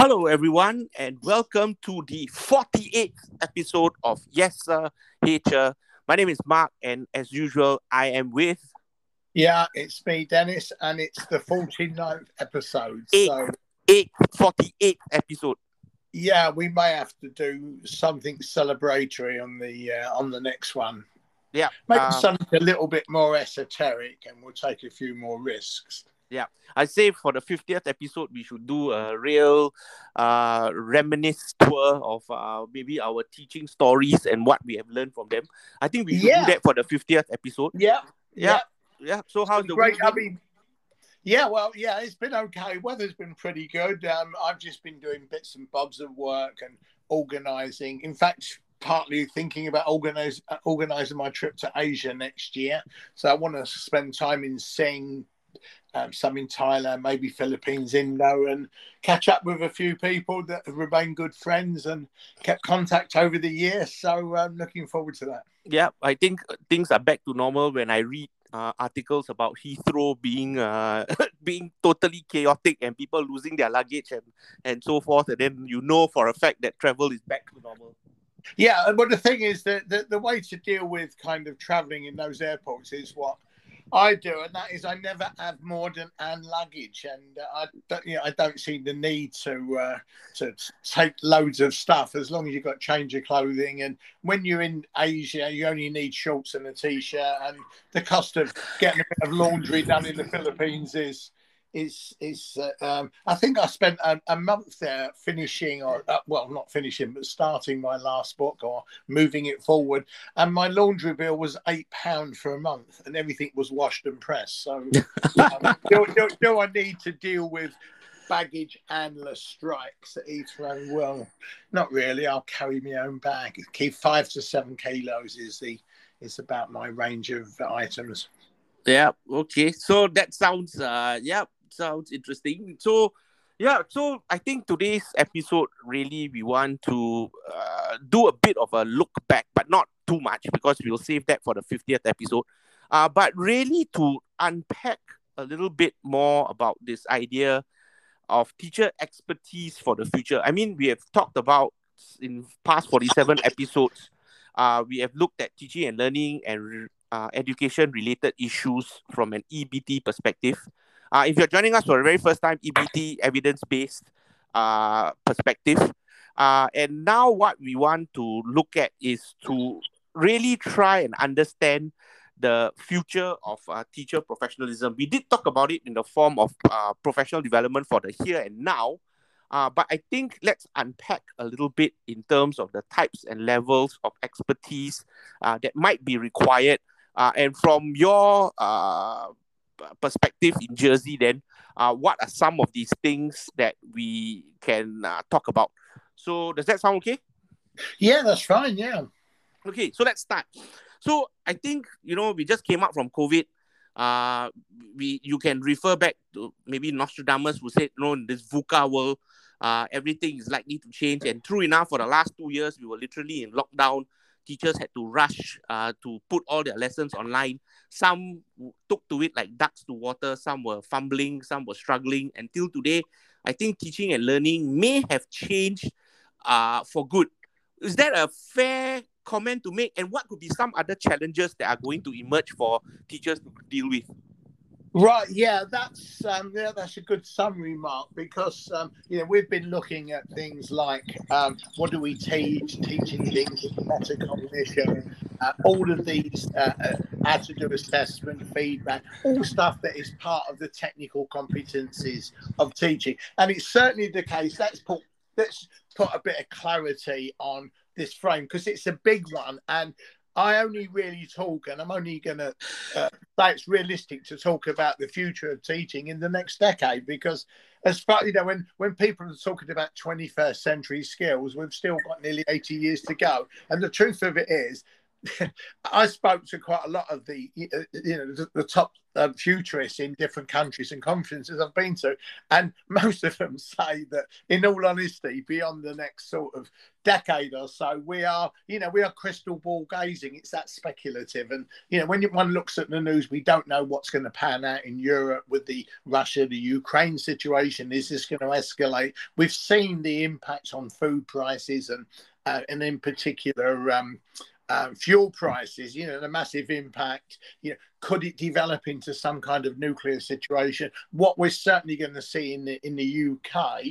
Hello, everyone, and welcome to the 48th episode of Yes Sir, Hey Sir. My name is Mark, and as usual, I am with Yeah, it's me, Dennis, and it's the 49th episode. 8th, So, 48th episode. yeah, we may have to do something celebratory on the next one. Yeah, Maybe something a little bit more esoteric, and we'll take a few more risks. yeah. I say for the 50th episode, we should do a real reminisce tour of maybe our teaching stories and what we have learned from them. I think we should do Yeah, that for the 50th episode. yeah, Yeah, yeah. yeah. So, It's how's been the great. week I been? mean, yeah, well, yeah, it's been okay. Weather's been pretty good. I've just been doing bits and bobs of work and organising. In fact, partly thinking about organising my trip to Asia next year. So I want to spend time in Sing, some in Thailand, maybe Philippines, Indo, and catch up with a few people that have remained good friends and kept contact over the years. So I'm looking forward to that. Yeah, I think things are back to normal when I read articles about Heathrow being being totally chaotic and people losing their luggage and so forth, and then you know for a fact that travel is back to normal. Yeah, but the thing is that the way to deal with kind of traveling in those airports is what I do, and that is I never have more than an luggage, and I don't see the need to take loads of stuff as long as you've got change of clothing. And when you're in Asia, you only need shorts and a t-shirt, and the cost of getting a bit of laundry done in the Philippines is I think I spent a month there finishing or well, not finishing but starting my last book or moving it forward, and my laundry bill was £8 for a month and everything was washed and pressed. So do I need to deal with baggage handler strikes at Heathrow? Well, not really. I'll carry my own bag. Keep 5 to 7 kilos is about my range of items. Yeah, okay. So that sounds sounds interesting. So yeah, so I think today's episode really we want to do a bit of a look back, but not too much because we'll save that for the 50th episode. But really to unpack a little bit more about this idea of teacher expertise for the future. I mean, we have talked about in past 47 episodes, we have looked at teaching and learning and education related issues from an EBT perspective. If you're joining us for the very first time, EBT, evidence based perspective. And now, what we want to look at is to really try and understand the future of teacher professionalism. We did talk about it in the form of professional development for the here and now, but I think let's unpack a little bit in terms of the types and levels of expertise that might be required. And from your perspective in Jersey, then, what are some of these things that we can talk about? So, does that sound okay? Yeah, that's fine. Yeah. Okay, so let's start. So I think we just came out from COVID. Uh, you can refer back to maybe Nostradamus who said, in this VUCA world, everything is likely to change. And true enough, for the last 2 years, we were literally in lockdown. Teachers had to rush to put all their lessons online. Some took to it like ducks to water. Some were fumbling. Some were struggling. Until today, I think teaching and learning may have changed for good. Is that a fair comment to make? And what could be some other challenges that are going to emerge for teachers to deal with? Right, that's a good summary, Mark, because we've been looking at things like what do we teach, teaching things with metacognition, all of these how to do assessment, feedback, all stuff that is part of the technical competencies of teaching, and it's certainly the case. Let's put a bit of clarity on this frame because it's a big one, and I only really talk, and I'm only going to say it's realistic to talk about the future of teaching in the next decade, because as far when people are talking about 21st century skills, we've still got nearly 80 years to go, and the truth of it is I spoke to quite a lot of the the top futurists in different countries and conferences I've been to, and most of them say that, in all honesty, beyond the next sort of decade or so, we are crystal ball gazing. It's that speculative, and when one looks at the news, we don't know what's going to pan out in Europe with the Russia, the Ukraine situation. Is this going to escalate? We've seen the impact on food prices and in particular fuel prices, the massive impact. Could it develop into some kind of nuclear situation? What we're certainly going to see in the UK.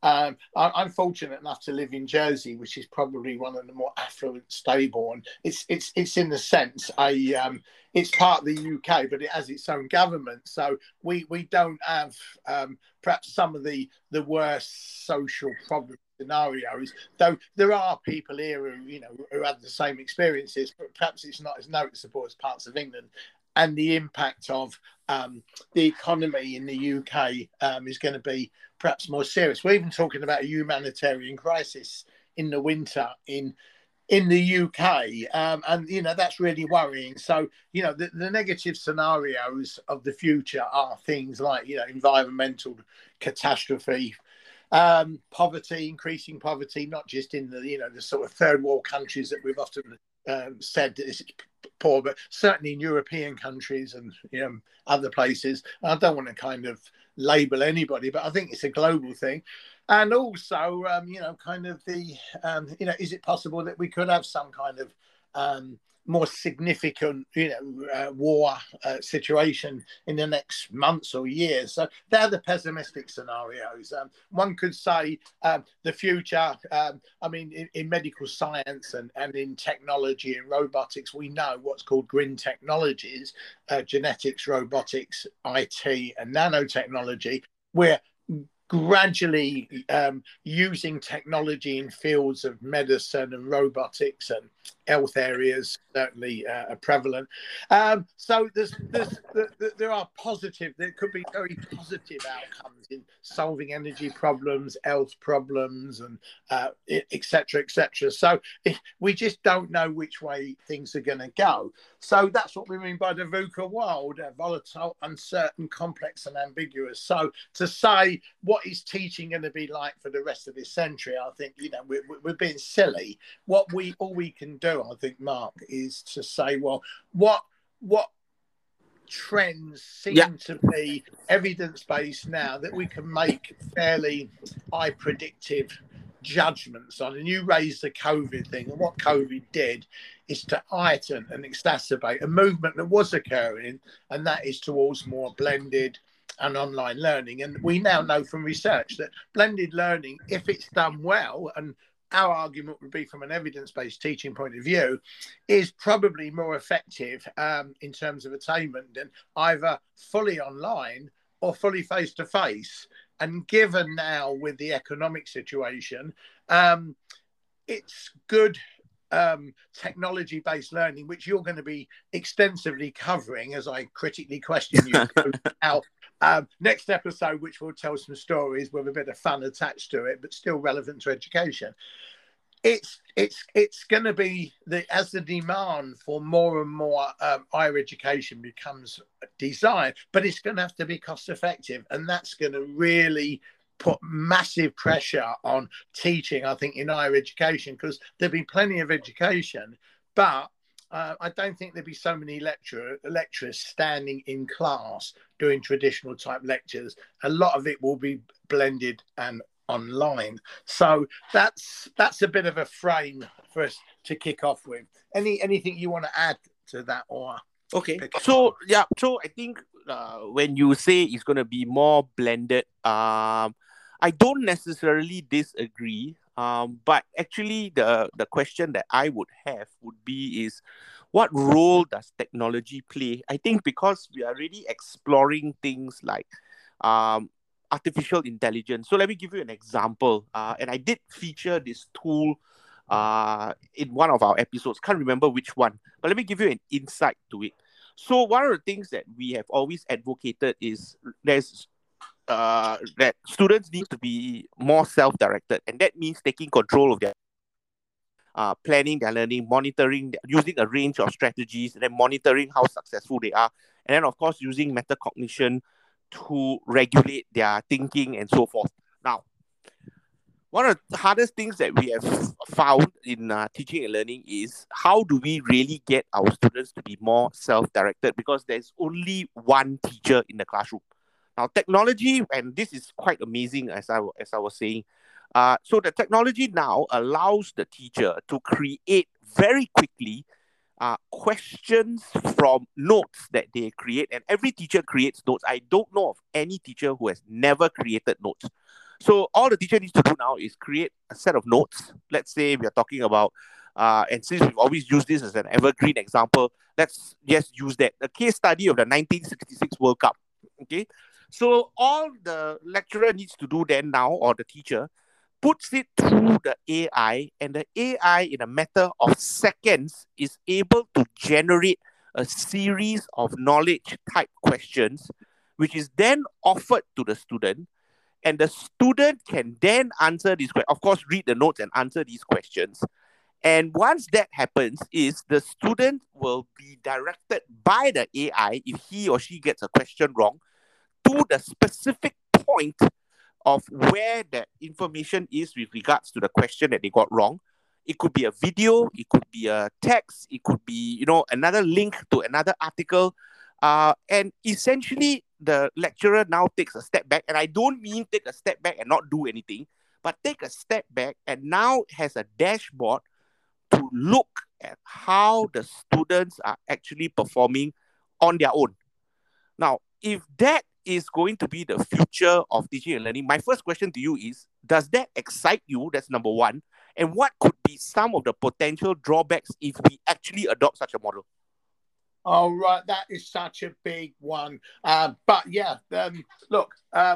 I'm fortunate enough to live in Jersey, which is probably one of the more affluent, stable, and it's in the sense it's part of the UK, but it has its own government. So we don't have perhaps some of the worst social problems scenarios, though there are people here who have the same experiences, but perhaps it's not as noticeable as parts of England. And the impact of the economy in the UK is going to be perhaps more serious. We're even talking about a humanitarian crisis in the winter in the UK, and that's really worrying. So the negative scenarios of the future are things like environmental catastrophe, poverty, increasing poverty, not just in the sort of third world countries that we've often said that it's poor, but certainly in European countries and other places. I don't want to kind of label anybody, but I think it's a global thing. And also, kind of the, is it possible that we could have some kind of more significant, war situation in the next months or years? So they're the pessimistic scenarios. One could say the future, in medical science and in technology and robotics, we know what's called green technologies, genetics, robotics, IT, and nanotechnology, where gradually using technology in fields of medicine and robotics and health areas certainly are prevalent. So there are positive, there could be very positive outcomes in solving energy problems, health problems, and et cetera, et cetera. So we just don't know which way things are going to go. So that's what we mean by the VUCA world, volatile, uncertain, complex, and ambiguous. So to say what is teaching going to be like for the rest of this century, I think we're being silly. All we can do, I think, Mark, is to say, well, what trends seem to be evidence-based now that we can make fairly high predictive judgments on. And you raised the COVID thing, and what COVID did is to heighten and exacerbate a movement that was occurring, and that is towards more blended and online learning. And we now know from research that blended learning, if it's done well, and our argument would be from an evidence-based teaching point of view, is probably more effective in terms of attainment than either fully online or fully face-to-face. And given now with the economic situation, it's good technology-based learning, which you're going to be extensively covering as I critically question you out. Next episode, which will tell some stories with a bit of fun attached to it, but still relevant to education. It's going to be as the demand for more and more higher education becomes desired, but it's going to have to be cost effective, and that's going to really put massive pressure on teaching, I think, in higher education, because there'll be plenty of education, but I don't think there'll be so many lecturers standing in class doing traditional type lectures. A lot of it will be blended and online. So that's a bit of a frame for us to kick off with. Anything you want to add to that? Or so I think when you say it's going to be more blended, I don't necessarily disagree. But actually, the question that I would have would be is, what role does technology play? I think because we are really exploring things like artificial intelligence. So let me give you an example. And I did feature this tool in one of our episodes. Can't remember which one, but let me give you an insight to it. So one of the things that we have always advocated is that students need to be more self-directed, and that means taking control of their planning their learning, monitoring, using a range of strategies, and then monitoring how successful they are. And then, of course, using metacognition to regulate their thinking and so forth. Now, one of the hardest things that we have found in teaching and learning is how do we really get our students to be more self-directed, because there's only one teacher in the classroom. Now, technology, and this is quite amazing, as I was saying. So the technology now allows the teacher to create very quickly questions from notes that they create. And every teacher creates notes. I don't know of any teacher who has never created notes. So all the teacher needs to do now is create a set of notes. Let's say we are talking about, and since we've always used this as an evergreen example, let's just use that. A case study of the 1966 World Cup. Okay. So all the lecturer needs to do then now, or the teacher, puts it through the AI, and the AI, in a matter of seconds, is able to generate a series of knowledge type questions, which is then offered to the student. And the student can then answer these questions, of course, read the notes and answer these questions. And once that happens, is the student will be directed by the AI, if he or she gets a question wrong, to the specific point of where the information is with regards to the question that they got wrong. It could be a video, it could be a text, it could be, another link to another article. And essentially, the lecturer now takes a step back. And I don't mean take a step back and not do anything, but take a step back and now has a dashboard to look at how the students are actually performing on their own. Now, if that is going to be the future of teaching and learning, my first question to you is, does that excite you? That's number one. And what could be some of the potential drawbacks if we actually adopt such a model? Oh, right. That is such a big one. But yeah, look,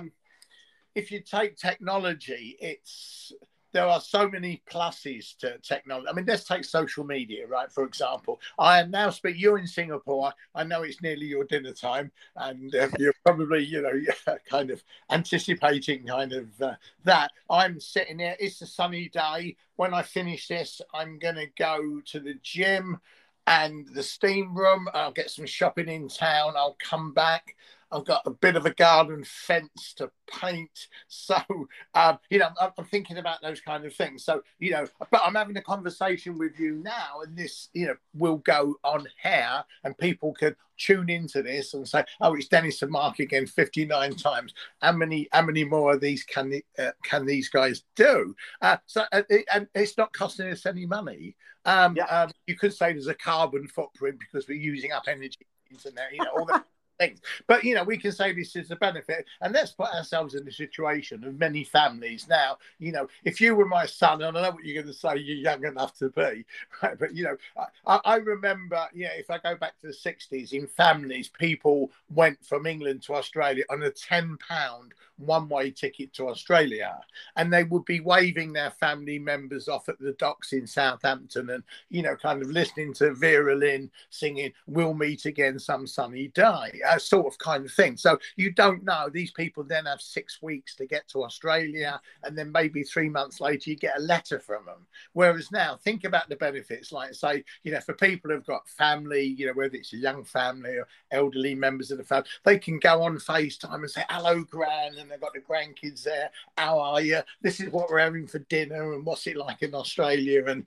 if you take technology, there are so many pluses to technology. I mean, let's take social media, right? For example, I am now speaking. You're in Singapore. I know it's nearly your dinner time, and you're probably, kind of anticipating that. I'm sitting here. It's a sunny day. When I finish this, I'm going to go to the gym and the steam room. I'll get some shopping in town. I'll come back. I've got a bit of a garden fence to paint. So, I'm thinking about those kind of things. So, but I'm having a conversation with you now, and this, will go on air, and people can tune into this and say, oh, it's Dennis and Mark again 59 times. How many more of these can these guys do? And it's not costing us any money. You could say there's a carbon footprint because we're using up energy, internet, all that. Things. But we can say this is a benefit, and let's put ourselves in the situation of many families now. If you were my son, and I know what you're going to say, you're young enough to be, right? But I remember, if I go back to the 60s, in families, people went from England to Australia on a £10 one-way ticket to Australia, and they would be waving their family members off at the docks in Southampton, and kind of listening to Vera Lynn singing "We'll Meet Again Some Sunny Day," sort of kind of thing. So you don't know. These people then have 6 weeks to get to Australia, and then maybe 3 months later you get a letter from them. Whereas now, think about the benefits. Like, say, for people who've got family, whether it's a young family or elderly members of the family, they can go on FaceTime and say, "Hello, Gran," and they've got the grandkids there. "How are you? This is what we're having for dinner, and what's it like in Australia?" And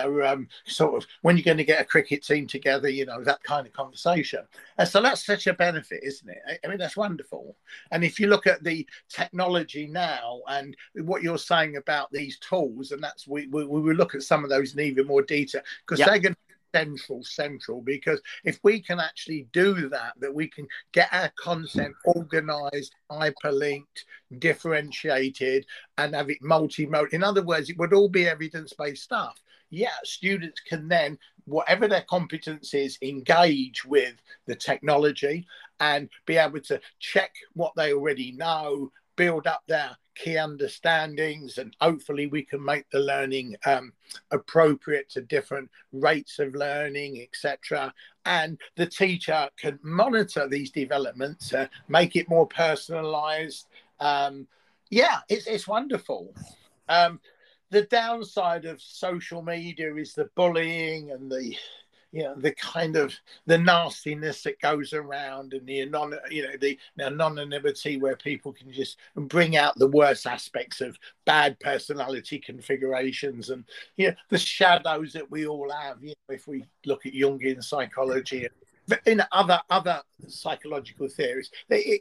sort of, when you're going to get a cricket team together, that kind of conversation. And so that's such a benefit, isn't it? I mean, that's wonderful. And if you look at the technology now and what you're saying about these tools, and that's we will look at some of those in even more detail, because they're going to central, because if we can actually do that we can get our content organized, hyperlinked, differentiated, and have it multimodal. In other words, it would all be evidence-based stuff. Students can then, whatever their competence is, engage with the technology and be able to check what they already know, build up their key understandings, and hopefully we can make the learning appropriate to different rates of learning, etc. And the teacher can monitor these developments, make it more personalized. It's wonderful. the downside of social media is the bullying and the the kind of the nastiness that goes around, and the anonymity where people can just bring out the worst aspects of bad personality configurations, and the shadows that we all have. If we look at Jungian psychology and in other psychological theories,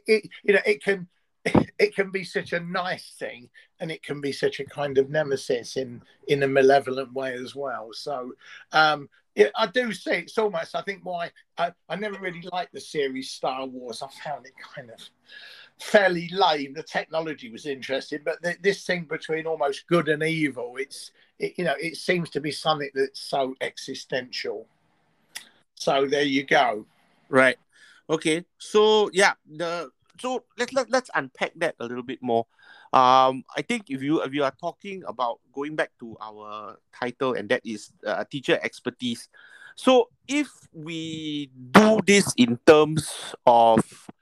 it can be such a nice thing, and it can be such a kind of nemesis in a malevolent way as well. So I do see it's almost, I think, why I never really liked the series Star Wars. I found it kind of fairly lame. The technology was interesting, but this thing between almost good and evil, it seems to be something that's so existential. So there you go. Right. Okay. So yeah, so let's unpack that a little bit more. I think if you are talking about going back to our title, and that is teacher expertise. So if we do this in terms of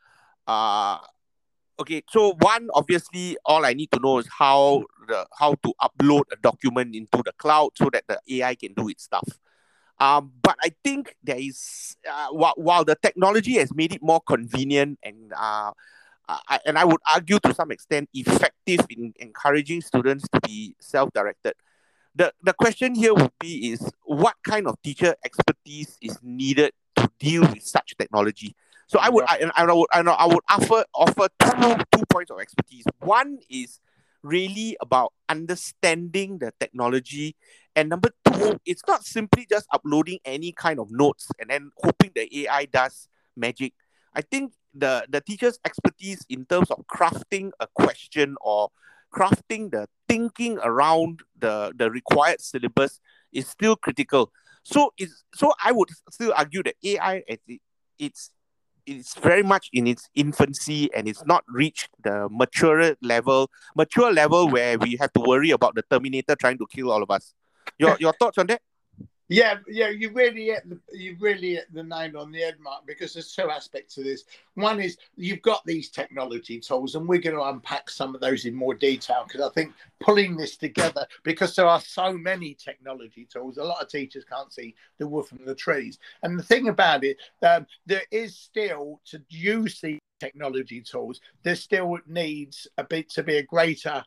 okay, so one, obviously all I need to know is how to upload a document into the cloud so that the AI can do its stuff. But I think there is while the technology has made it more convenient and I would argue to some extent effective in encouraging students to be self-directed. The question here would be is what kind of teacher expertise is needed to deal with such technology. So I would offer two points of expertise. One is really about understanding the technology, and number two, it's not simply just uploading any kind of notes and then hoping the AI does magic. I think the teacher's expertise in terms of crafting a question or crafting the thinking around the required syllabus is still critical. So I would still argue that AI it's very much in its infancy, and it's not reached the mature level where we have to worry about the Terminator trying to kill all of us. Your thoughts on that? Yeah, you really hit the nail on the head, Mark, because there's two aspects to this. One is you've got these technology tools, and we're going to unpack some of those in more detail, because I think pulling this together, because there are so many technology tools, a lot of teachers can't see the wood from the trees. And the thing about it, there is still, to use these technology tools, there still needs to be a greater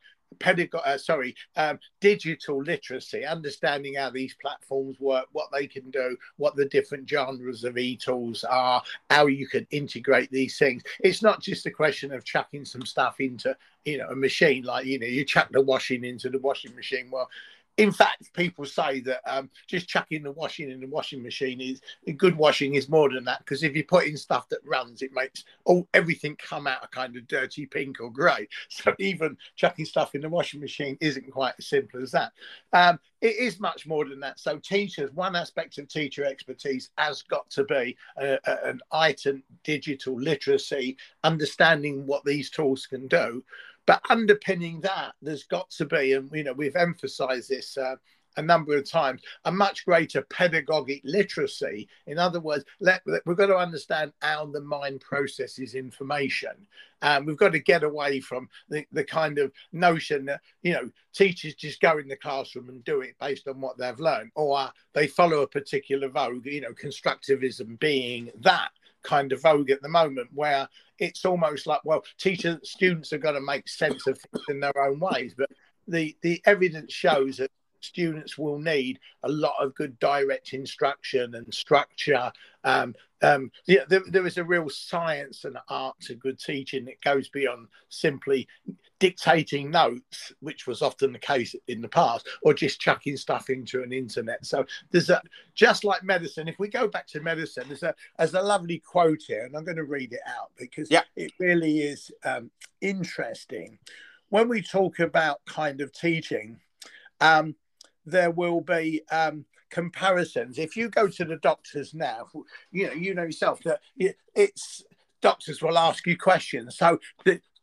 digital literacy, understanding how these platforms work, what they can do, what the different genres of e-tools are, how you can integrate these things. It's not just a question of chucking some stuff into a machine, like you chuck the washing into the washing machine. Well, in fact, people say that just chucking the washing in the washing machine is good. Washing is more than that, because if you put in stuff that runs, it makes everything come out a kind of dirty pink or grey. So even chucking stuff in the washing machine isn't quite as simple as that. It is much more than that. So teachers, one aspect of teacher expertise has got to be an heightened digital literacy, understanding what these tools can do. But underpinning that, there's got to be, and we've emphasised this a number of times, a much greater pedagogic literacy. In other words, we've got to understand how the mind processes information. We've got to get away from the kind of notion that, teachers just go in the classroom and do it based on what they've learned, or they follow a particular vogue, constructivism being that kind of vogue at the moment, where it's almost like, well, students have got to make sense of things in their own ways. But the evidence shows that students will need a lot of good direct instruction and structure. There is a real science and art to good teaching that goes beyond simply dictating notes, which was often the case in the past, or just chucking stuff into an internet. So there's just like medicine. If we go back to medicine, there's a lovely quote here, and I'm going to read it out because it really is interesting. When we talk about kind of teaching, there will be comparisons. If you go to the doctors now, you know yourself that doctors will ask you questions. So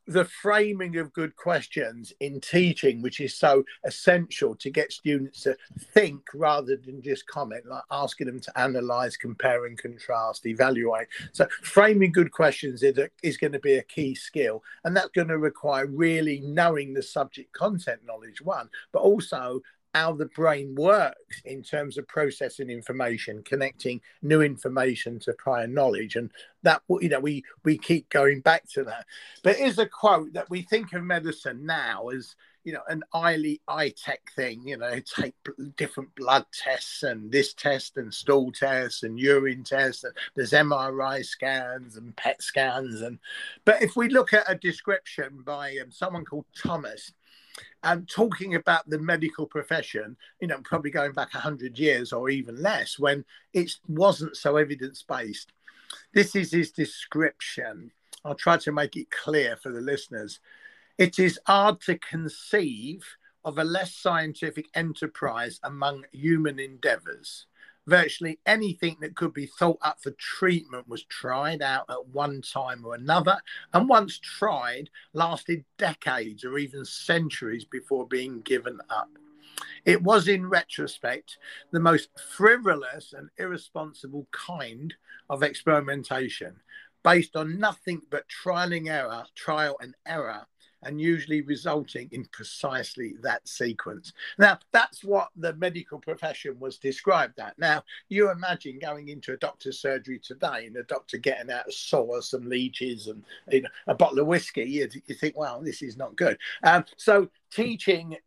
the framing of good questions in teaching, which is so essential to get students to think rather than just comment, like asking them to analyze, compare and contrast, evaluate. So framing good questions is going to be a key skill, and that's going to require really knowing the subject content knowledge, one, but also how the brain works in terms of processing information, connecting new information to prior knowledge. And that, you know, we keep going back to that. But here's a quote that we think of medicine now as, you know, an highly high-tech thing. You know, take different blood tests and this test and stool tests and urine tests. And there's MRI scans and PET scans. But if we look at a description by someone called Thomas, talking about the medical profession, you know, probably going back 100 years or even less, when it wasn't so evidence-based. This is his description. I'll try to make it clear for the listeners. It is hard to conceive of a less scientific enterprise among human endeavors. Virtually anything that could be thought up for treatment was tried out at one time or another, and once tried, lasted decades or even centuries before being given up. It was, in retrospect, the most frivolous and irresponsible kind of experimentation, based on nothing but trial and error, and usually resulting in precisely that sequence. Now, that's what the medical profession was described at. Now, you imagine going into a doctor's surgery today and the doctor getting out a saw, some leeches and, you know, a bottle of whiskey. You think, well, this is not good. So teaching,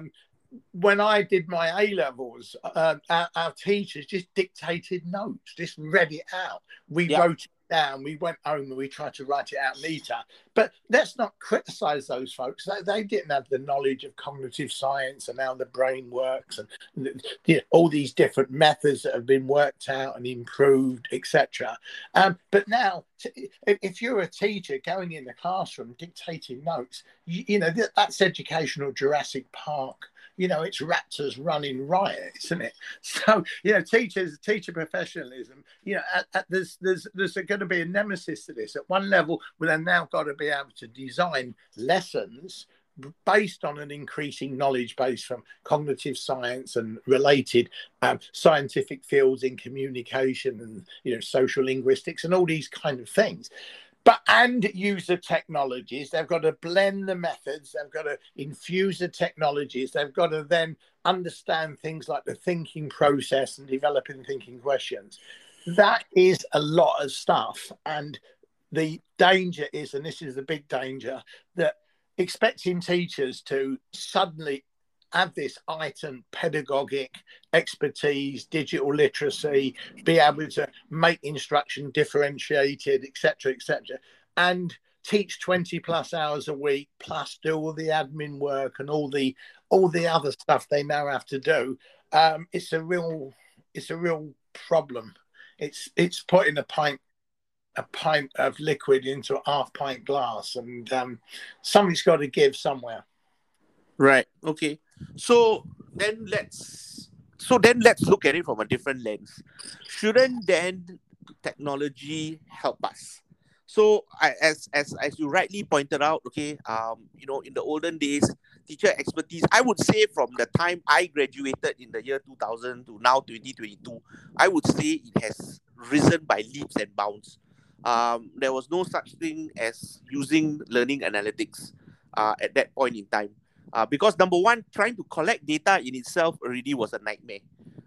when I did my A-levels, our teachers just dictated notes, just read it out. We wrote it down, we went home and we tried to write it out neater. But let's not criticize those folks. They didn't have the knowledge of cognitive science and how the brain works and, you know, all these different methods that have been worked out and improved, etc. But now, if you're a teacher going in the classroom dictating notes, you know, that's educational Jurassic Park. You know, it's raptors running riot, isn't it? So, you know, teacher professionalism, you know, there's going to be a nemesis to this. At one level, we've now got to be able to design lessons based on an increasing knowledge base from cognitive science and related scientific fields in communication and, you know, social linguistics and all these kind of things. And use the technologies. They've got to blend the methods. They've got to infuse the technologies. They've got to then understand things like the thinking process and developing thinking questions. That is a lot of stuff. And the danger is, and this is the big danger, that expecting teachers to suddenly have this heightened pedagogic expertise, digital literacy, be able to make instruction differentiated, etc., and teach 20 plus hours a week, plus do all the admin work and all the other stuff they now have to do. It's a real problem. It's putting a pint of liquid into a half pint glass, and something's got to give somewhere. Right. Okay. So then let's look at it from a different lens. Shouldn't then technology help us? So as you rightly pointed out, okay, you know, in the olden days, teacher expertise, I would say from the time I graduated in the year 2000 to now 2022, I would say it has risen by leaps and bounds. There was no such thing as using learning analytics at that point in time. Because number one, trying to collect data in itself already was a nightmare.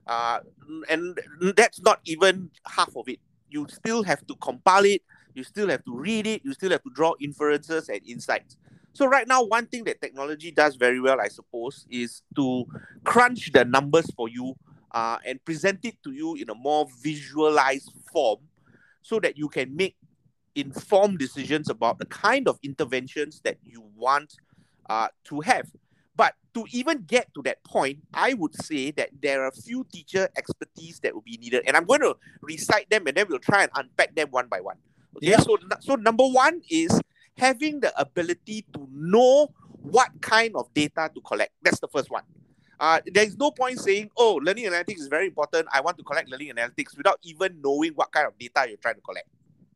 And that's not even half of it. You still have to compile it, you still have to read it, you still have to draw inferences and insights. So right now, one thing that technology does very well, I suppose, is to crunch the numbers for you and present it to you in a more visualized form so that you can make informed decisions about the kind of interventions that you want to have. But to even get to that point, I would say that there are a few teacher expertise that will be needed. And I'm going to recite them and then we'll try and unpack them one by one. Okay, yeah. So number one is having the ability to know what kind of data to collect. That's the first one. There's no point saying, oh, learning analytics is very important, I want to collect learning analytics, without even knowing what kind of data you're trying to collect.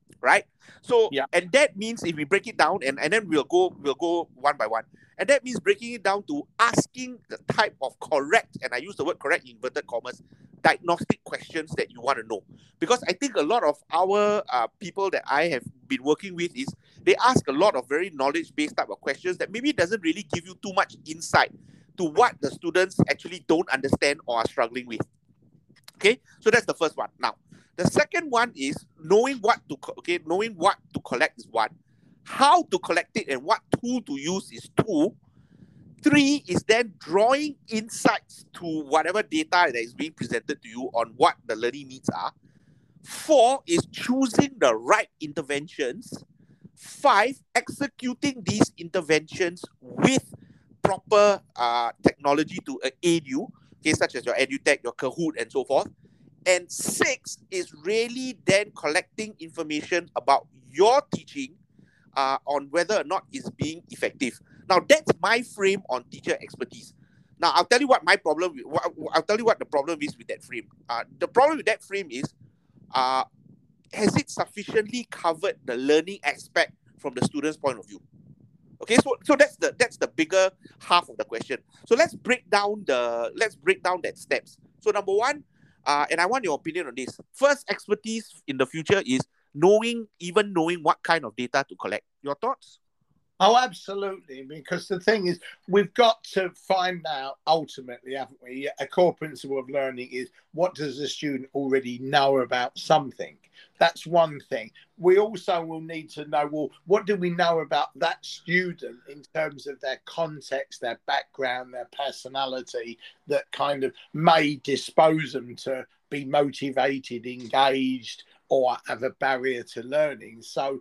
right? So, Yeah. and that means if we break it down, and then we'll go one by one. And that means breaking it down to asking the type of correct, and I use the word correct in inverted commas, diagnostic questions that you want to know. Because I think a lot of our people that I have been working with is they ask a lot of very knowledge-based type of questions that maybe doesn't really give you too much insight to what the students actually don't understand or are struggling with. Okay, so that's the first one. Now, the second one is knowing what to collect is one. How to collect it and what tool to use is two. Three is then drawing insights to whatever data that is being presented to you on what the learning needs are. Four is choosing the right interventions. Five, executing these interventions with proper technology to aid you, okay, such as your EduTech, your Kahoot, and so forth. And six is really then collecting information about your teaching on whether or not it's being effective. Now, that's my frame on teacher expertise. Now, I'll tell you what my problem. I'll tell you what the problem is with that frame. The problem with that frame is, has it sufficiently covered the learning aspect from the student's point of view? Okay, so that's the bigger half of the question. So let's break down that steps. So number one, and I want your opinion on this. First, expertise in the future is knowing what kind of data to collect. Your thoughts? Oh, absolutely. Because the thing is, we've got to find out ultimately, haven't we? A core principle of learning is, what does the student already know about something? That's one thing. We also will need to know, well, what do we know about that student in terms of their context, their background, their personality, that kind of may dispose them to be motivated, engaged, or have a barrier to learning. So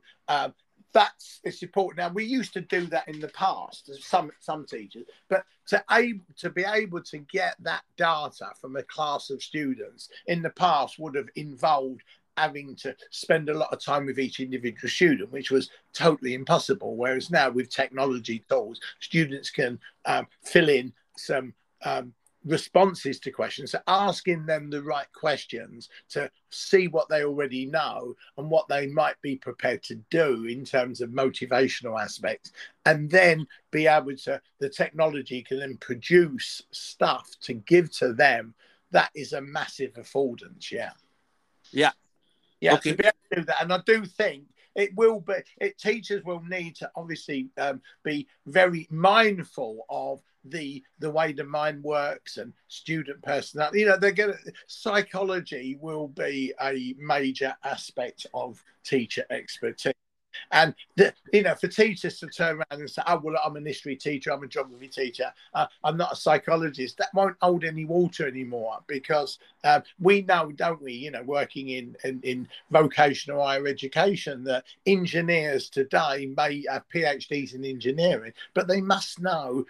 it's important. Now, we used to do that in the past, some teachers, but to be able to get that data from a class of students in the past would have involved having to spend a lot of time with each individual student, which was totally impossible. Whereas now, with technology tools, students can fill in some responses to questions, so asking them the right questions to see what they already know and what they might be prepared to do in terms of motivational aspects, and then be able to, the technology can then produce stuff to give to them. That is a massive affordance. Yeah, Okay. to be able to do that. And I do think it will be, teachers will need to obviously be very mindful of the way the mind works and student personality. You know, psychology will be a major aspect of teacher expertise. And for teachers to turn around and say, "Oh, well, I'm an history teacher, I'm a geography teacher, I'm not a psychologist," that won't hold any water anymore, because we know, don't we, working in vocational higher education, that engineers today may have PhDs in engineering, but they must know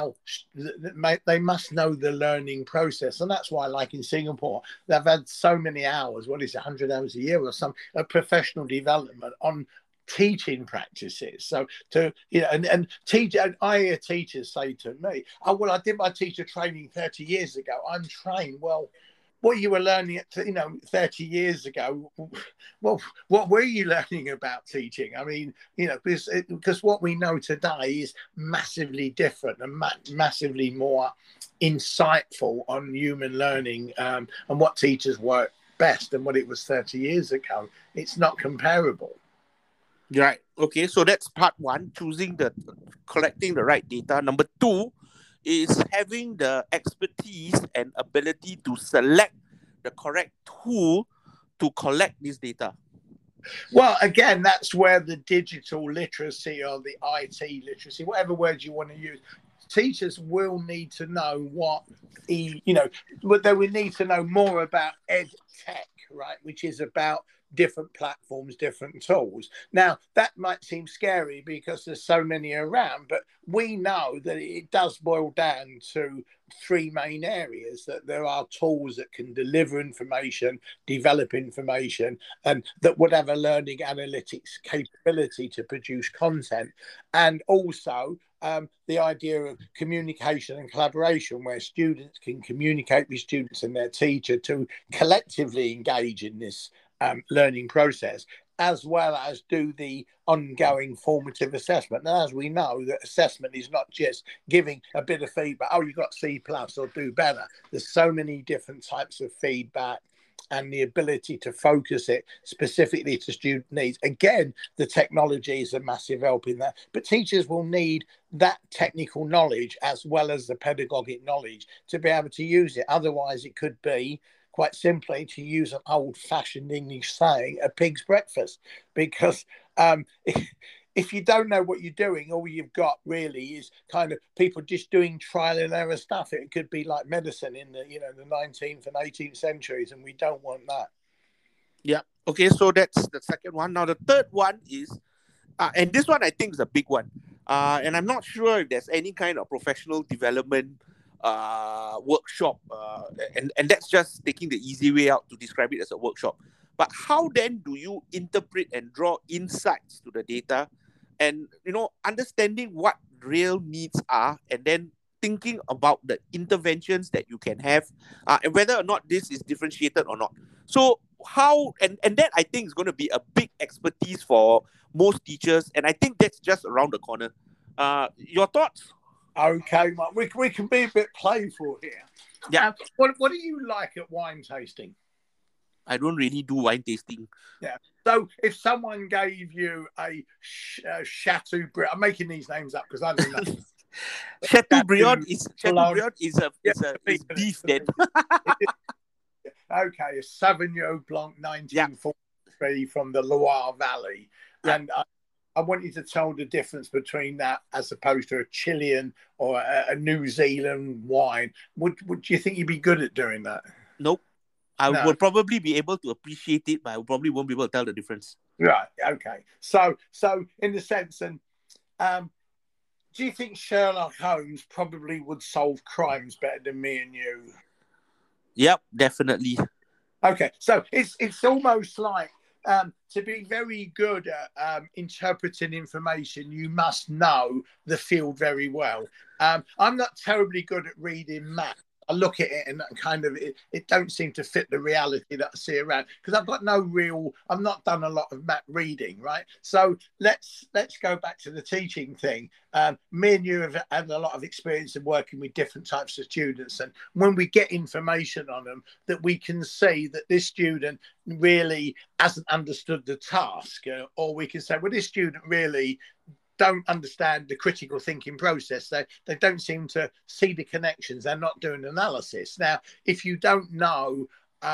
they must know the learning process. And that's why, like in Singapore, they've had so many hours, 100 hours a year or some, professional development on teaching practices. So and I hear teachers say to me, "Oh, well, I did my teacher training 30 years ago. I'm trained." Well, what you were learning 30 years ago, well, what were you learning about teaching? I mean, because what we know today is massively different and massively more insightful on human learning, and what teachers work best and what it was 30 years ago. It's not comparable. Right. Okay. So that's part one, collecting the right data. Number two is having the expertise and ability to select the correct tool to collect this data. Well, again, that's where the digital literacy or the IT literacy, whatever words you want to use, teachers will need to know but they will need to know more about ed tech, right, which is about different platforms, different tools. Now, that might seem scary because there's so many around, but we know that it does boil down to three main areas: that there are tools that can deliver information, develop information, and that would have a learning analytics capability to produce content. And also the idea of communication and collaboration, where students can communicate with students and their teacher to collectively engage in this learning process. as well as do the ongoing formative assessment. And as we know, that assessment is not just giving a bit of feedback, oh, you got C plus or do better. There's so many different types of feedback, and the ability to focus it specifically to student needs. Again, the technology is a massive help in that, but teachers will need that technical knowledge as well as the pedagogic knowledge to be able to use it. Otherwise, it could be, quite simply, to use an old-fashioned English saying, a pig's breakfast. Because if you don't know what you're doing, all you've got really is kind of people just doing trial and error stuff. It could be like medicine in the the 19th and 18th centuries, and we don't want that. Yeah. Okay. So that's the second one. Now the third one is, and this one I think is a big one. And I'm not sure if there's any kind of professional development workshop, and that's just taking the easy way out to describe it as a workshop. But how then do you interpret and draw insights to the data, and understanding what real needs are, and then thinking about the interventions that you can have, and whether or not this is differentiated or not. So how, and that I think is going to be a big expertise for most teachers, and I think that's just around the corner. Your thoughts? Okay, Mark, we can be a bit playful here. Yeah. What do you like at wine tasting? I don't really do wine tasting. Yeah. So if someone gave you a Chateaubriand, I'm making these names up because I don't know. Chateaubriand is beef then. Okay, a Sauvignon Blanc 1943 from the Loire Valley. Yeah. And I want you to tell the difference between that as opposed to a Chilean or a New Zealand wine. Would you think you'd be good at doing that? Nope. I would probably be able to appreciate it, but I probably won't be able to tell the difference. Right. Okay. So in the sense, and do you think Sherlock Holmes probably would solve crimes better than me and you? Yep, definitely. Okay. So it's almost like to be very good at interpreting information, you must know the field very well. I'm not terribly good at reading math. I look at it and kind of it don't seem to fit the reality that I see around, because I've not done a lot of map reading, right? So let's go back to the teaching thing. Me and you have had a lot of experience in working with different types of students, and when we get information on them that we can see that this student really hasn't understood the task, or we can say, well, this student really don't understand the critical thinking process. They don't seem to see the connections. They're not doing analysis. Now, if you don't know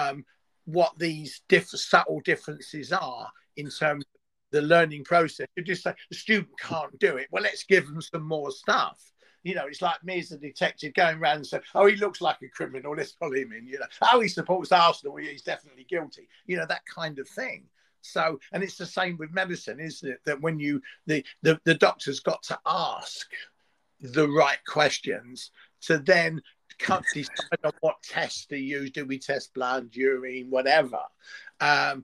what these subtle differences are in terms of the learning process, you just say the student can't do it. Well, let's give them some more stuff. It's like me as a detective going around and saying, oh, he looks like a criminal, let's pull him in. Oh, he supports Arsenal, he's definitely guilty. That kind of thing. So, and it's the same with medicine, isn't it? That when the doctor's got to ask the right questions to then decide on what tests to use. Do we test blood, urine, whatever? And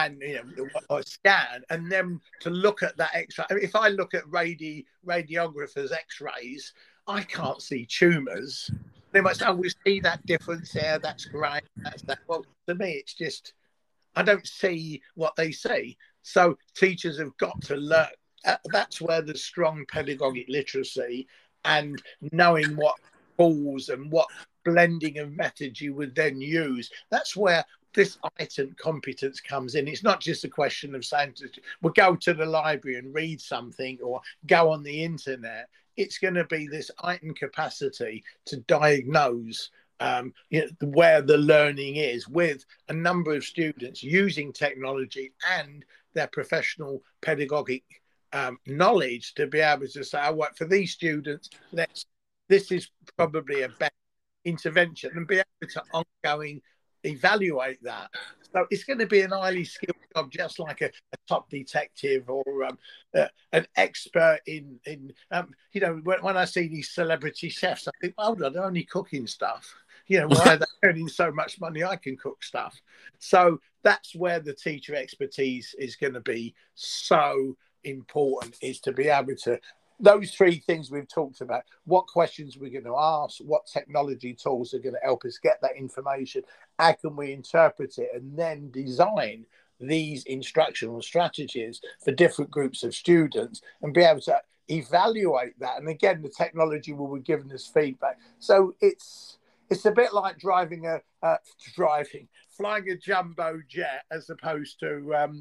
or scan, and then to look at that X-ray. If I look at radiographers' X-rays, I can't see tumours. They must always see that difference there. That's great. That's that. Well, to me, it's just I don't see what they see. So teachers have got to learn. That's where the strong pedagogic literacy and knowing what tools and what blending of methods you would then use. That's where this item competence comes in. It's not just a question of saying, we'll go to the library and read something or go on the internet. It's going to be this item capacity to diagnose where the learning is, with a number of students using technology and their professional pedagogic knowledge to be able to say, oh, for these students, this is probably a better intervention, and be able to ongoing evaluate that. So it's going to be an highly skilled job, just like a top detective or an expert in when I see these celebrity chefs, I think, oh, they're only cooking stuff. Why are they earning so much money? I can cook stuff. So that's where the teacher expertise is going to be so important, is to be able to, those three things we've talked about, what questions we're going to ask, what technology tools are going to help us get that information, how can we interpret it, and then design these instructional strategies for different groups of students and be able to evaluate that. And again, the technology will be giving us feedback. So it's a bit like flying a jumbo jet as opposed to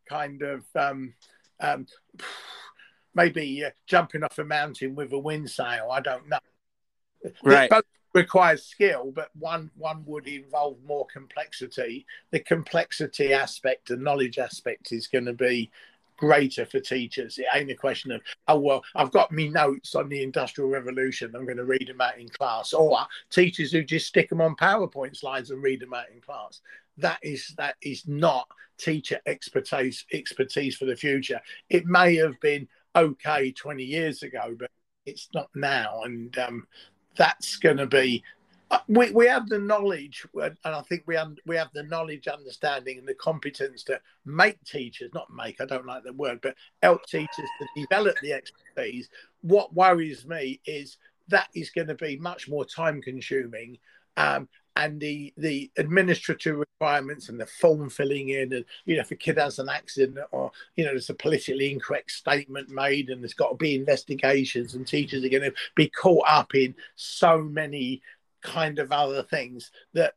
maybe jumping off a mountain with a wind sail. I don't know. Right. Both require skill, but one would involve more complexity. The complexity aspect, the knowledge aspect, is going to be greater for teachers. It ain't a question of, oh, well, I've got me notes on the Industrial Revolution, I'm going to read them out in class, or teachers who just stick them on PowerPoint slides and read them out in class. That is not teacher expertise for the future. It may have been okay 20 years ago, but it's not now. And that's going to be, we have the knowledge, and I think we have the knowledge, understanding, and the competence to make teachers, not make, I don't like the word, but help teachers to develop the expertise. What worries me is that is going to be much more time consuming, and the administrative requirements and the form filling in, and if a kid has an accident, or there's a politically incorrect statement made, and there's got to be investigations, and teachers are going to be caught up in so many kind of other things that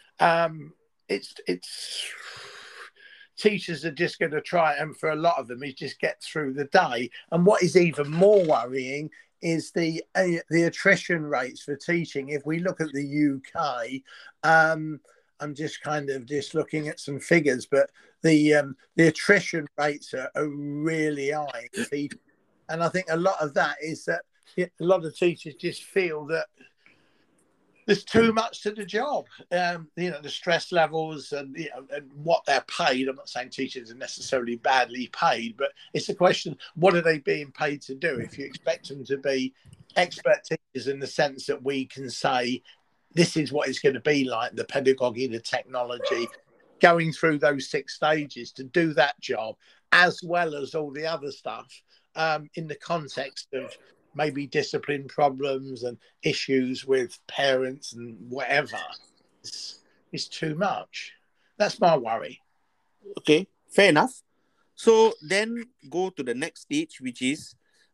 it's teachers are just going to try, and for a lot of them is just get through the day. And what is even more worrying is the attrition rates for teaching. If we look at the UK, I'm just looking at some figures, but the attrition rates are really high, and I think a lot of that is that a lot of teachers just feel that there's too much to the job. The stress levels and and what they're paid. I'm not saying teachers are necessarily badly paid, but it's a question: what are they being paid to do? If you expect them to be expert teachers in the sense that we can say, this is what it's going to be like, the pedagogy, the technology, going through those 6 stages to do that job, as well as all the other stuff, in the context of maybe discipline problems and issues with parents and whatever, is too much. That's my worry. Okay, fair enough. So then go to the next stage, which is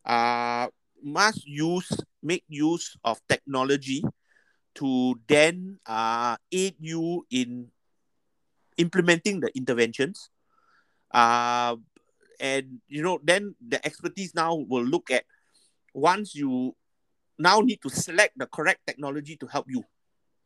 make use of technology to then aid you in implementing the interventions. And then the expertise now will look at, once you now need to select the correct technology to help you.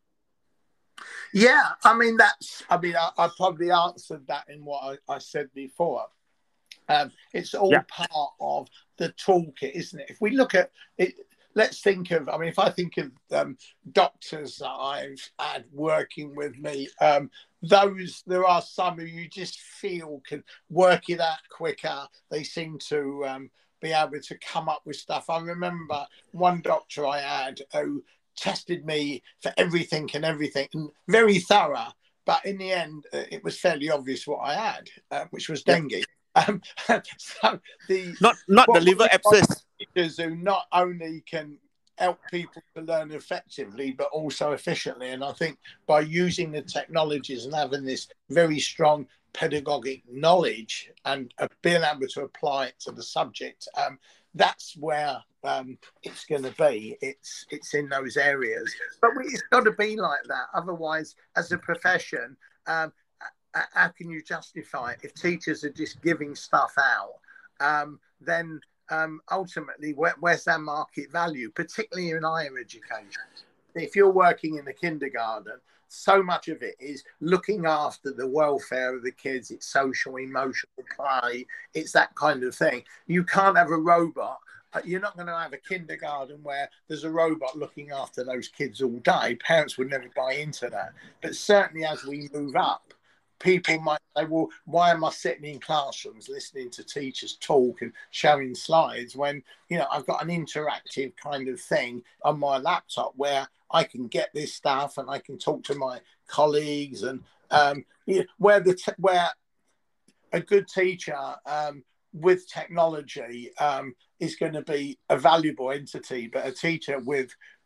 Yeah, I probably answered that in what I said before. It's all part of the toolkit, isn't it? If we look at it, let's think of, if I think of doctors that I've had working with me, there are some who you just feel can work it out quicker. They seem to be able to come up with stuff. I remember one doctor I had who tested me for everything, and very thorough, but in the end it was fairly obvious what I had, which was dengue. So not the liver abscess. Teachers who not only can help people to learn effectively but also efficiently, and I think by using the technologies and having this very strong pedagogic knowledge and being able to apply it to the subject, that's where it's going to be. It's in those areas, but it's got to be like that. Otherwise, as a profession, how can you justify it? If teachers are just giving stuff out, then ultimately, where's their market value, particularly in higher education? If you're working in the kindergarten, so much of it is looking after the welfare of the kids. It's social, emotional play. It's that kind of thing. You can't have a robot. You're not going to have a kindergarten where there's a robot looking after those kids all day. Parents would never buy into that. But certainly as we move up, people might say, well, why am I sitting in classrooms listening to teachers talk and showing slides when, I've got an interactive kind of thing on my laptop where I can get this stuff and I can talk to my colleagues, and where a good teacher with technology is going to be a valuable entity, but a teacher with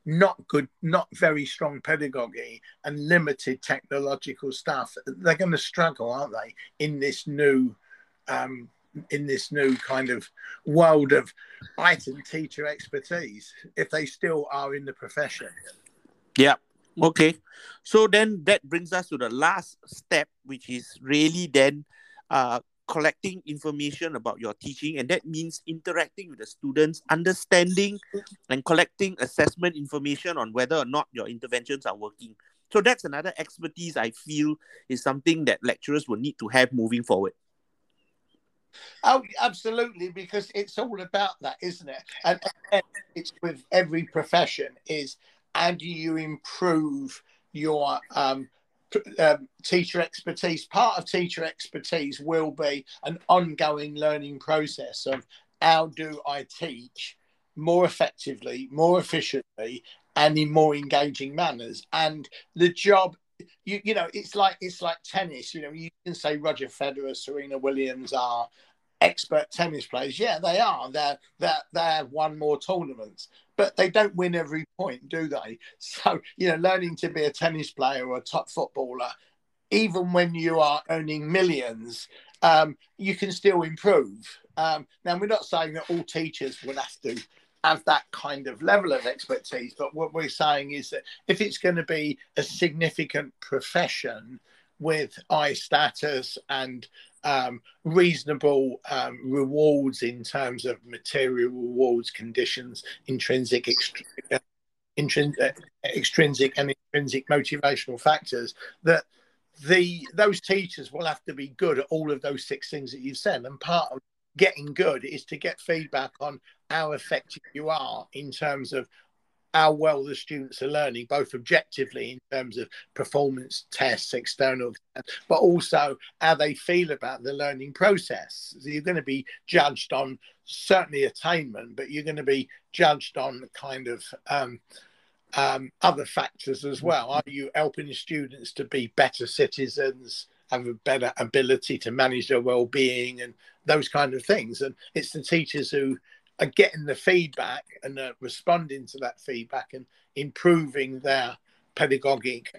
not good, not very strong pedagogy and limited technological stuff, they're going to struggle, aren't they, in this new kind of world of heightened teacher expertise if they still are in the profession. Yeah. Okay. So then that brings us to the last step, which is really then collecting information about your teaching. And that means interacting with the students, understanding and collecting assessment information on whether or not your interventions are working. So that's another expertise I feel is something that lecturers will need to have moving forward. Oh, absolutely, because it's all about that, isn't it? And it's with every profession is how do you improve your teacher expertise? Part of teacher expertise will be an ongoing learning process of how do I teach more effectively, more efficiently, and in more engaging manners. And the job, you know, it's like tennis. You know, you can say Roger Federer, Serena Williams are expert tennis players. Yeah, they are. They've won more tournaments, but they don't win every point, do they? So, you know, learning to be a tennis player or a top footballer, even when you are earning millions, you can still improve. Now, we're not saying that all teachers will have to have that kind of level of expertise, but what we're saying is that if it's going to be a significant profession with high status and reasonable rewards in terms of material rewards, conditions, extrinsic and intrinsic motivational factors, that those teachers will have to be good at all of those 6 things that you've said. And part of getting good is to get feedback on how effective you are in terms of how well the students are learning, both objectively in terms of performance tests, external, but also how they feel about the learning process. So you're going to be judged on certainly attainment, but you're going to be judged on kind of other factors as well. Are you helping students to be better citizens, have a better ability to manage their well-being and those kind of things? And it's the teachers who are getting the feedback and responding to that feedback and improving their pedagogic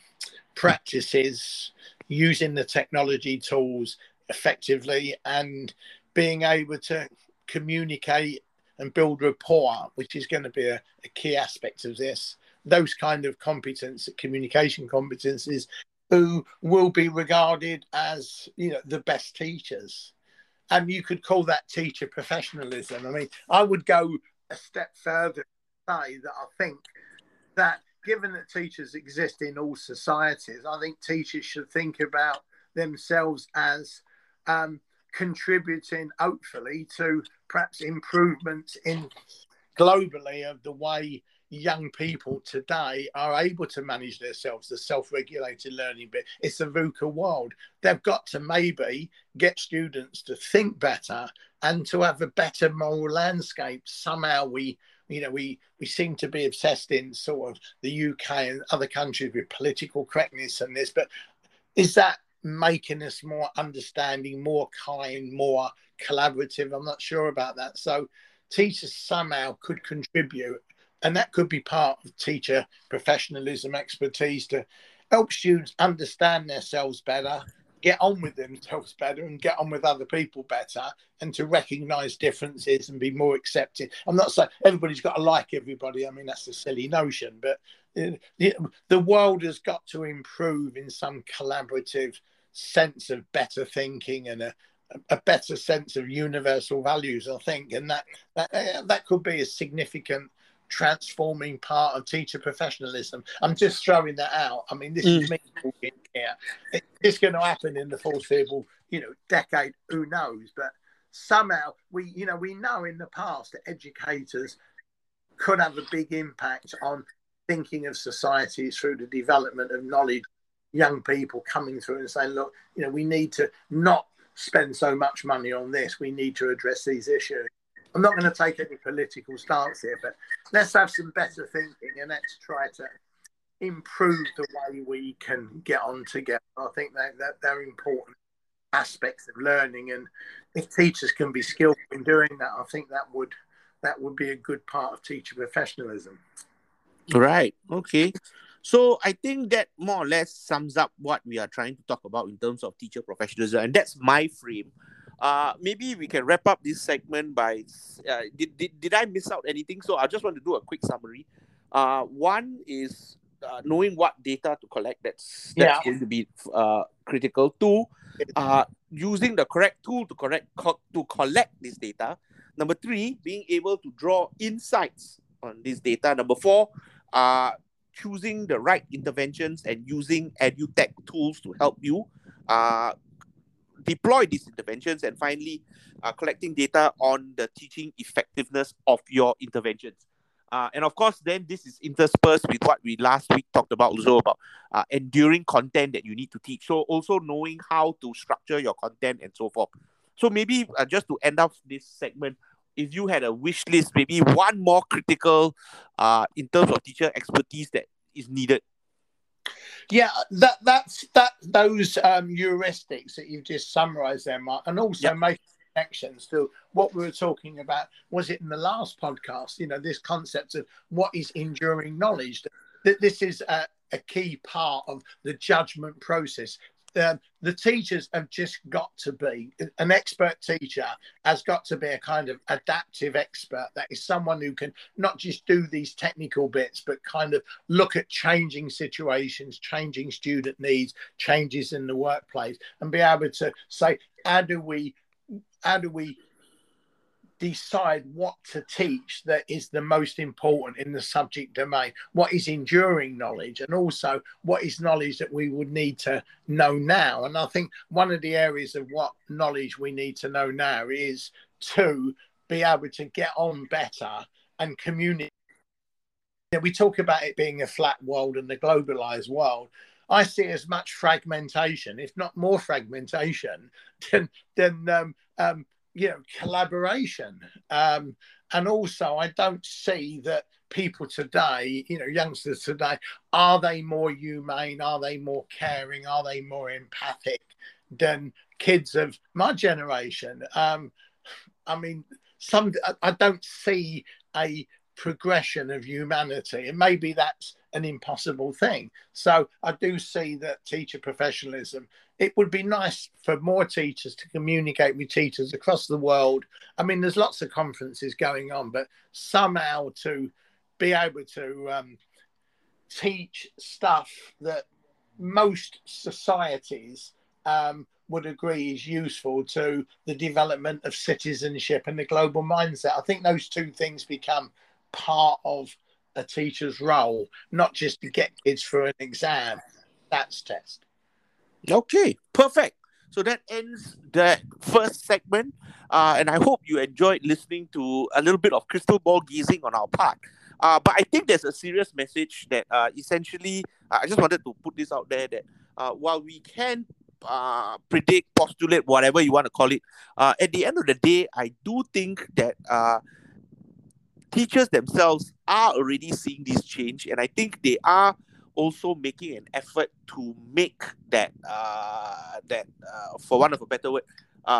practices, using the technology tools effectively and being able to communicate and build rapport, which is going to be a key aspect of this. Those kind of communication competencies, who will be regarded as, you know, the best teachers. And you could call that teacher professionalism. I mean, I would go a step further and say that I think that given that teachers exist in all societies, I think teachers should think about themselves as contributing, hopefully, to perhaps improvements in globally of the way young people today are able to manage themselves, the self-regulated learning bit. It's a VUCA world. They've got to maybe get students to think better and to have a better moral landscape. Somehow we seem to be obsessed in sort of the UK and other countries with political correctness and this, but is that making us more understanding, more kind, more collaborative? I'm not sure about that. So teachers somehow could contribute, and that could be part of teacher professionalism expertise, to help students understand themselves better, get on with themselves better and get on with other people better, and to recognize differences and be more accepting. I'm not saying everybody's got to like everybody. I mean, that's a silly notion, but the world has got to improve in some collaborative sense of better thinking and a better sense of universal values, I think. And that could be a significant transforming part of teacher professionalism. I'm just throwing that out. I mean, this is me talking here. It's going to happen in the foreseeable, decade. Who knows? But somehow we know in the past that educators could have a big impact on thinking of societies through the development of knowledge. Young people coming through and saying, look, we need to not spend so much money on this. We need to address these issues. I'm not going to take any political stance here, but let's have some better thinking and let's try to improve the way we can get on together. I think that they're important aspects of learning, and if teachers can be skillful in doing that, I think that would be a good part of teacher professionalism. Right. Okay. So I think that more or less sums up what we are trying to talk about in terms of teacher professionalism, and that's my frame. Maybe we can wrap up this segment by. Did I miss out anything? So I just want to do a quick summary. One is knowing what data to collect. That's Yeah. going to be critical. Two, using the correct tool to collect this data. Number three, being able to draw insights on this data. Number four, choosing the right interventions and using edutech tools to help you uh, deploy these interventions. And finally, collecting data on the teaching effectiveness of your interventions. And of course, then this is interspersed with what we last week talked about also about enduring content that you need to teach. So also knowing how to structure your content and so forth. So maybe just to end off this segment, if you had a wish list, maybe one more critical in terms of teacher expertise that is needed. Yeah, that's those heuristics that you've just summarised there, Mark, and also making connections to what we were talking about. Was it in the last podcast? You know, this concept of what is enduring knowledge. That this is a key part of the judgment process. The teachers have just got to be an expert teacher, has got to be a kind of adaptive expert. That is someone who can not just do these technical bits, but kind of look at changing situations, changing student needs, changes in the workplace, and be able to say, how do we decide what to teach that is the most important in the subject domain, what is enduring knowledge, and also what is knowledge that we would need to know now. And I think one of the areas of what knowledge we need to know now is to be able to get on better and communicate. We talk about it being a flat world and the globalized world. I see as much fragmentation, if not more fragmentation, than collaboration. And also, I don't see that people today, youngsters today, are they more humane? Are they more caring? Are they more empathic than kids of my generation? I don't see a progression of humanity, and maybe that's an impossible thing. So I do see that teacher professionalism, it would be nice for more teachers to communicate with teachers across the world. I mean, there's lots of conferences going on, but somehow to be able to teach stuff that most societies would agree is useful to the development of citizenship and the global mindset. I think those two things become part of a teacher's role, not just to get kids through an exam, that's test. Okay, perfect. So that ends the first segment, and I hope you enjoyed listening to a little bit of crystal ball gazing on our part. But I think there's a serious message that essentially, I just wanted to put this out there that while we can predict, postulate, whatever you want to call it, at the end of the day, I do think that teachers themselves are already seeing this change, and I think they are also making an effort to make that for want of a better word,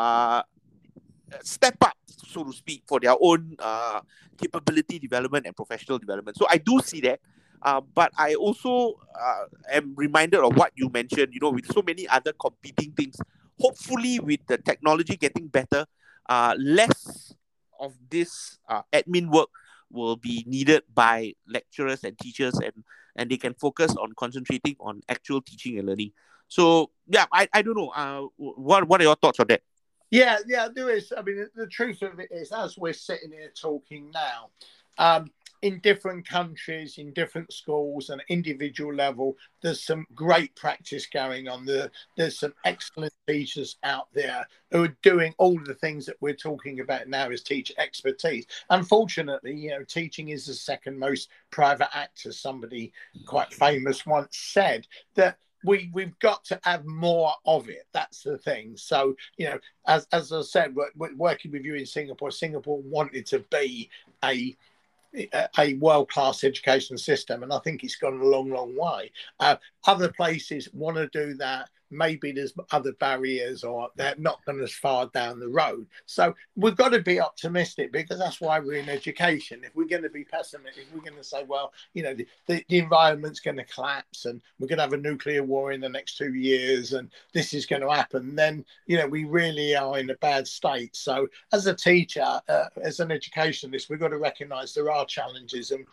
step up, so to speak, for their own capability development and professional development. So I do see that, but I also am reminded of what you mentioned. With so many other competing things, hopefully with the technology getting better, less of this admin work will be needed by lecturers and teachers, and they can focus on concentrating on actual teaching and learning. So yeah, I don't know. What are your thoughts on that? Yeah, there is. I mean, the truth of it is, as we're sitting here talking now, in different countries, in different schools, and individual level, there's some great practice going on. There's some excellent teachers out there who are doing all the things that we're talking about now as teacher expertise. Unfortunately, teaching is the second most private act, as somebody quite famous once said, that we've got to have more of it. That's the thing. So, as I said, working with you in Singapore wanted to be a world-class education system, and I think it's gone a long way. Other places want to do that. maybe there's other barriers or they're not gone as far down the road. So we've got to be optimistic, because that's why we're in education. If we're going to be pessimistic, if we're going to say, well, you know, the environment's going to collapse and we're going to have a nuclear war in the next 2 years and this is going to happen, then, you know, we really are in a bad state. So as a teacher, as an educationalist, we've got to recognize there are challenges, and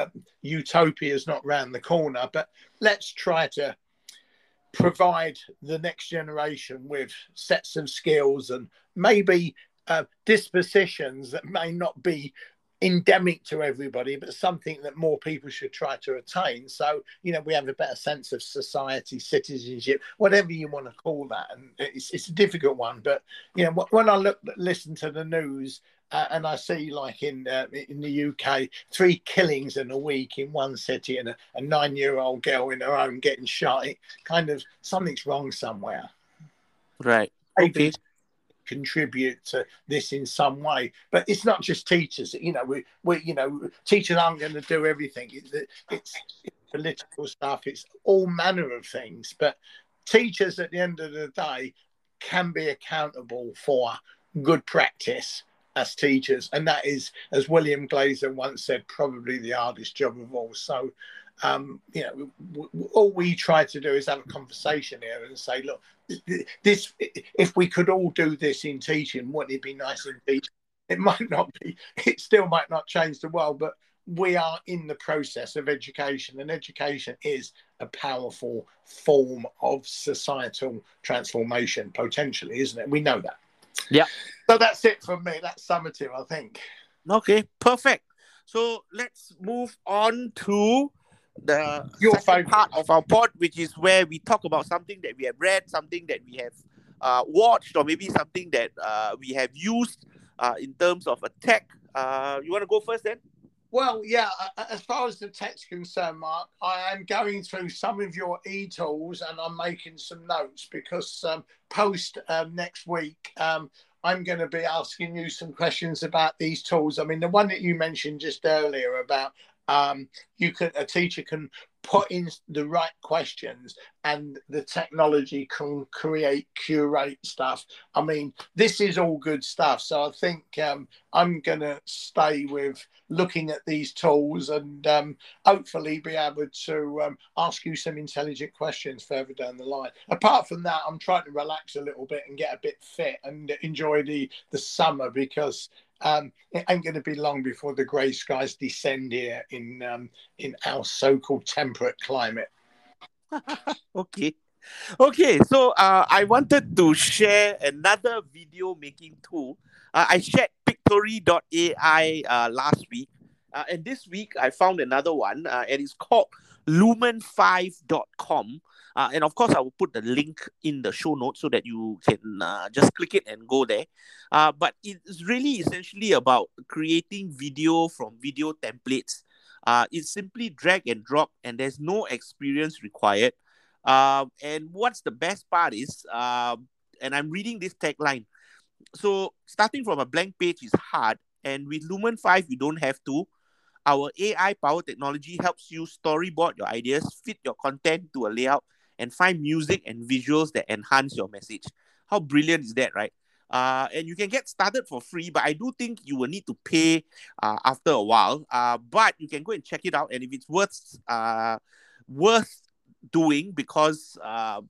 utopia is not round the corner, but let's try to provide the next generation with sets of skills and maybe dispositions that may not be endemic to everybody, but something that more people should try to attain. So, you know, we have a better sense of society, citizenship, whatever you want to call that. And it's a difficult one, but, you know, when I listen to the news, and I see, like in the UK, 3 killings in a week in one city, and a 9-year-old girl in her home getting shot. It kind of, something's wrong somewhere. Right. Maybe Okay. contribute to this in some way, but it's not just teachers. You know, we you know, teachers aren't going to do everything. It's political stuff. It's all manner of things. But teachers, at the end of the day, can be accountable for good practice as teachers, and that is, as William Glazer once said, probably the hardest job of all. So you know, all we try to do is have a conversation here and say, look, this, if we could all do this in teaching, wouldn't it be nice in teaching? It might not be, it still might not change the world, but we are in the process of education, and education is a powerful form of societal transformation, potentially, isn't it? We know that. Yeah. So that's it from me. That's summative, I think. Okay, perfect. So let's move on to the Your second part of our pod, which is where we talk about something that we have read, something that we have watched, or maybe something that we have used in terms of a tech. You want to go first then? Well, yeah, as far as the tech's concerned, Mark, I am going through some of your e-tools and I'm making some notes, because post next week, I'm going to be asking you some questions about these tools. I mean, the one that you mentioned just earlier about a teacher can put in the right questions and the technology can curate stuff. I mean, this is all good stuff. So I think I'm going to stay with looking at these tools and hopefully be able to ask you some intelligent questions further down the line. Apart from that, I'm trying to relax a little bit and get a bit fit and enjoy the summer, because it ain't going to be long before the grey skies descend here in our so-called temperate climate. Okay. So I wanted to share another video making tool. I shared Pictory.ai last week, and this week I found another one, and it's called Lumen5.com. And of course, I will put the link in the show notes so that you can just click it and go there. But it's really essentially about creating video from video templates. It's simply drag and drop, and there's no experience required. And what's the best part is, and I'm reading this tagline. So starting from a blank page is hard, and with Lumen 5, you don't have to. Our AI-powered technology helps you storyboard your ideas, fit your content to a layout, and find music and visuals that enhance your message. How brilliant is that, right? And you can get started for free, but I do think you will need to pay after a while. But you can go and check it out, and if it's worth doing, because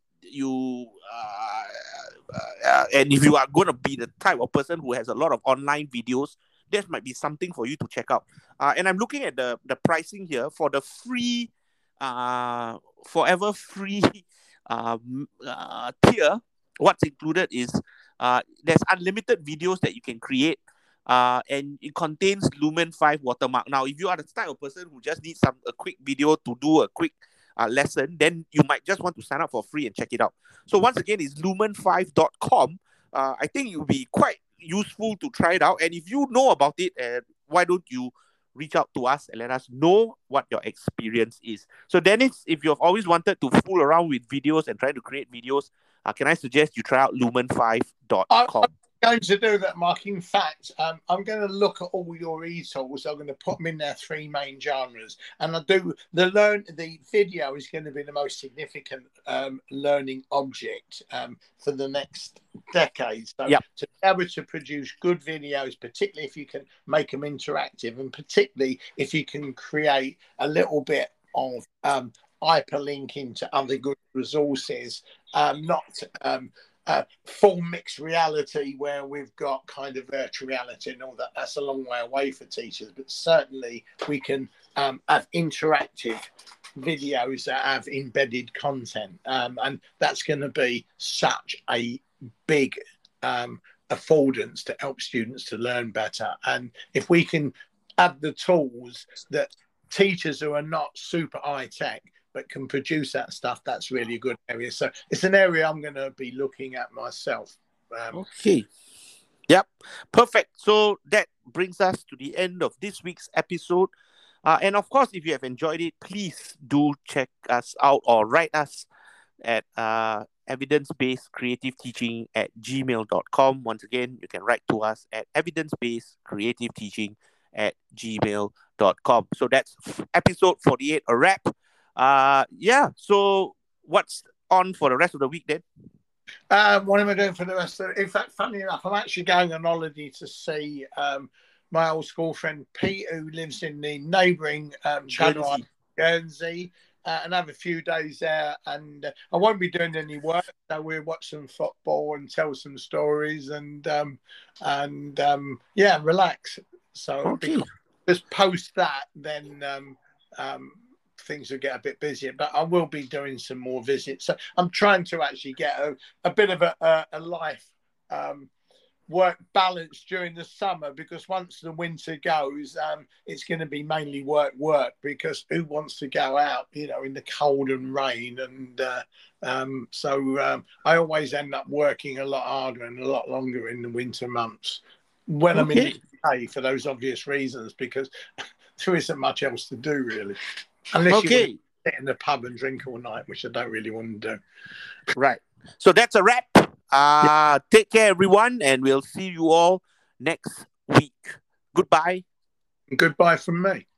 and if you are going to be the type of person who has a lot of online videos, that might be something for you to check out. And I'm looking at the pricing here for the free, forever free tier. What's included is there's unlimited videos that you can create, and it contains Lumen 5 watermark. Now, if you are the type of person who just needs a quick video to do a quick lesson, then you might just want to sign up for free and check it out. So once again, it's lumen5.com. I think it will be quite useful to try it out. And if you know about it, why don't you reach out to us and let us know what your experience is. So Dennis, if you've always wanted to fool around with videos and try to create videos, can I suggest you try out lumen5.com? going to do that, Mark. In fact, I'm going to look at all your e-tools. I'm going to put them in their three main genres, and the video is going to be the most significant learning object for the next decade. So Yep. to be able to produce good videos, particularly if you can make them interactive, and particularly if you can create a little bit of hyperlinking to other good resources, not full mixed reality where we've got kind of virtual reality and all that. That's a long way away for teachers, but certainly we can have interactive videos that have embedded content, and that's going to be such a big affordance to help students to learn better. And if we can have the tools that teachers who are not super high tech but can produce that stuff, that's really a good area. So it's an area I'm going to be looking at myself. Okay. Yep. Perfect. So that brings us to the end of this week's episode. And of course, if you have enjoyed it, please do check us out or write us at evidence-based-creative-teaching@gmail.com. Once again, you can write to us at evidence-based-creative-teaching@gmail.com. So that's episode 48, a wrap. So what's on for the rest of the week then? What am I doing for the rest of it? In fact, funny enough, I'm actually going on holiday to see my old school friend Pete, who lives in the neighbouring Channel Islands, Guernsey, and have a few days there. And I won't be doing any work, so we'll watch some football and tell some stories and relax. So just post that, then things will get a bit busier, but I will be doing some more visits. So I'm trying to actually get a bit of a life work balance during the summer, because once the winter goes, it's going to be mainly work, because who wants to go out, in the cold and rain? And so I always end up working a lot harder and a lot longer in the winter months when I'm in the UK, for those obvious reasons, because there isn't much else to do really. Unless you want to sit in the pub and drink all night, which I don't really want to do. Right. So that's a wrap. Take care, everyone, and we'll see you all next week. Goodbye. Goodbye from me.